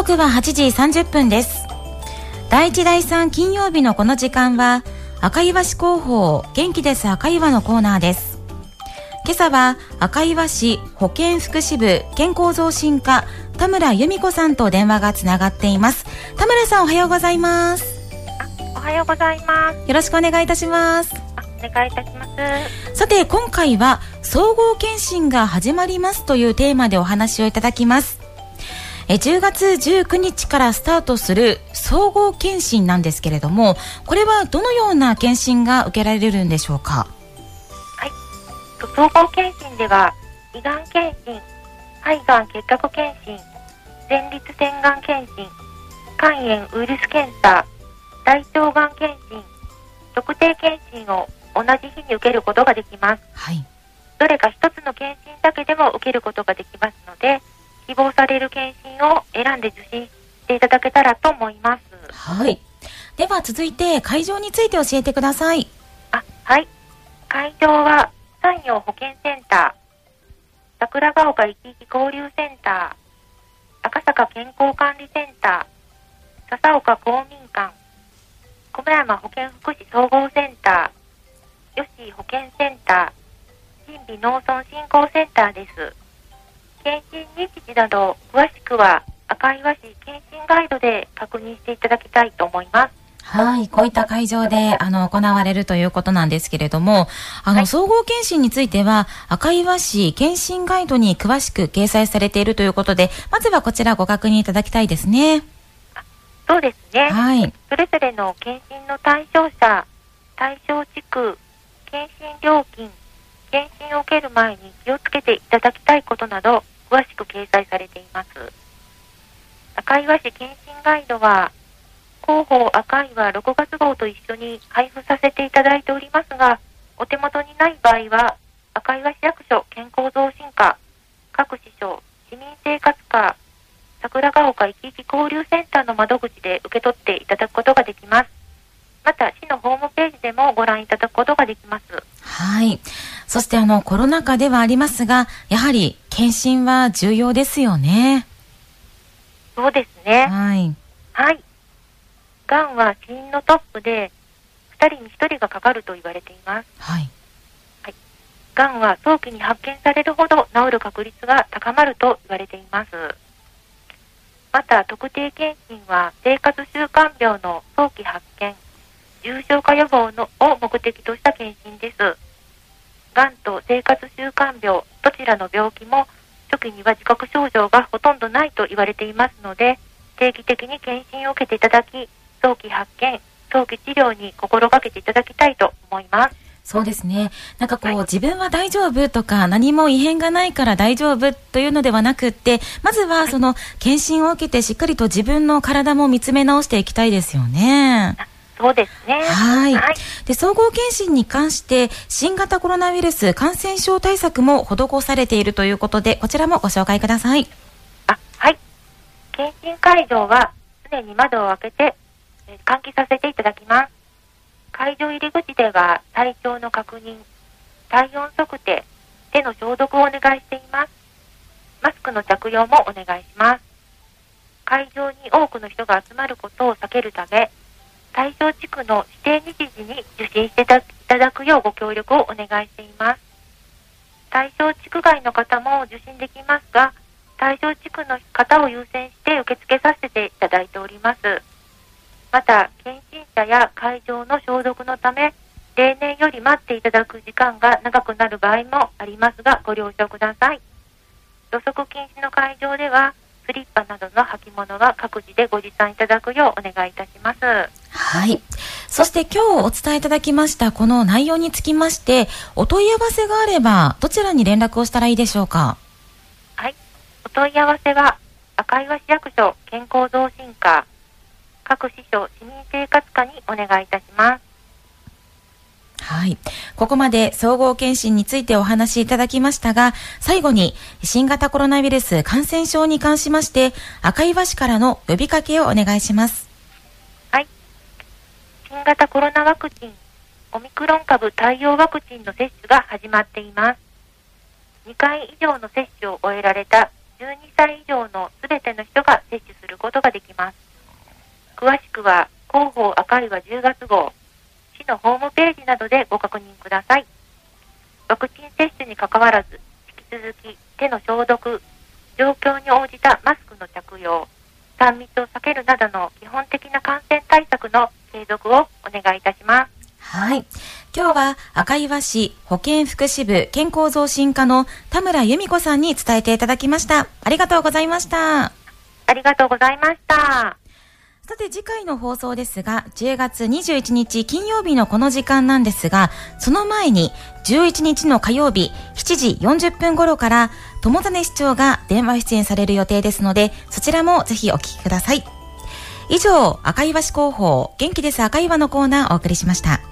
刻は8時30分です。第1第3金曜日のこの時間は赤岩市広報元気です赤岩のコーナーです。今朝は赤岩市保健福祉部健康増進課田村由美子さんと電話がつながっています。田村さん、おはようございます。 おはようございます。 よろしくお願いいたします。 お願いいたします。 さて、今回は総合検診が始まりますというテーマでお話をいただきます。10月19日からスタートする総合検診なんですけれども、これはどのような検診が受けられるんでしょうか？ はい、総合検診では胃がん検診、肺がん結核検診、前立腺がん検診、肝炎ウイルス検査、大腸がん検診、特定検診を同じ日に受けることができます。 はい、 どれか一つの検診だけでも受けることができますので、希望される検診を選んで受診していただけたらと思います。 はい、では続いて会場について教えてください。 はい、会場は山陽保健センター、桜ヶ丘いきいき交流センター、赤坂健康管理センター、笹岡公民館、小村山保健福祉総合センター、吉井保健センター、新美農村振興センターです。検診日時など詳しくは赤岩市検診ガイドで確認していただきたいと思います。 はい、こういった会場で行われるということなんですけれども、 はい、 総合検診については赤岩市検診ガイドに詳しく掲載されているということで、まずはこちらご確認いただきたいですね。 そうですね、 はい、 それぞれの検診の対象者、対象地区、検診料金、検診を受ける前に気をつけていただきたいことなど詳しく掲載されています。赤岩市検診ガイドは広報赤岩6月号と一緒に配布させていただいておりますが、お手元にない場合は赤岩市役所健康増進課、各市所市民生活課、桜ヶ丘いきいき交流センターの窓口で受け取っていただくことができます。また市のホームページでもご覧いただくことができます。 はい、そしてコロナ禍ではありますが、やはり検診は重要ですよね。 そうですね。 はい、 はい、がんは死因のトップで2人に1人がかかると言われています。 はいはい、がんは早期に発見されるほど治る確率が高まると言われています。また特定検診は生活習慣病の早期発見、重症化予防を目的とした検診です。がんと生活習慣病どちらの病気も初期には自覚症状がほとんどないと言われていますので、定期的に検診を受けていただき、早期発見、早期治療に心がけていただきたいと思います。 そうですね。なんか自分は大丈夫とか何も異変がないから大丈夫というのではなくって、まずはその検診を受けてしっかりと自分の体も見つめ直していきたいですよね。 そうですね。 はい。で、総合検診に関して新型コロナウイルス感染症対策も施されているということで、こちらもご紹介ください。 はい。検診会場は常に窓を開けて換気させていただきます。会場入り口では体調の確認、体温測定、手の消毒をお願いしています。マスクの着用もお願いします。会場に多くの人が集まることを避けるため、対象地区の指定日時に受診していただくようご協力をお願いしています。対象地区外の方も受診できますが、対象地区の方を優先して受け付けさせていただいております。また検診者や会場の消毒のため、例年より待っていただく時間が長くなる場合もありますが、ご了承ください。土足禁止の会場ではスリッパなどの履物は各自でご持参いただくようお願いいたします。 はい。そして今日お伝えいただきましたこの内容につきまして、お問い合わせがあればどちらに連絡をしたらいいでしょうか？ はい、お問い合わせは赤岩市役所健康増進課、各市所市民生活課にお願いいたします。 はい。ここまで総合検診についてお話しいただきましたが、最後に新型コロナウイルス感染症に関しまして赤岩市からの呼びかけをお願いします。 はい。新型コロナワクチン、オミクロン株対応ワクチンの接種が始まっています。2回以上の接種を終えられた 12歳以上のすべての人が接種することができます。詳しくは広報赤岩10月号、市のホームページなどでご確認ください。ワクチン接種にかかわらず、引き続き手の消毒、状況に応じたマスクの着用、3密を避けるなどの基本的な感染対策の継続をお願いいたします。 はい。今日は赤岩市保健福祉部健康増進課の田村由美子さんに伝えていただきました。ありがとうございました。 ありがとうございました。 さて次回の放送ですが、10月21日金曜日のこの時間なんですが、その前に11日の火曜日7時40分頃から友種市長が電話出演される予定ですので、そちらもぜひお聞きください。以上、赤岩市広報元気です赤岩のコーナーをお送りしました。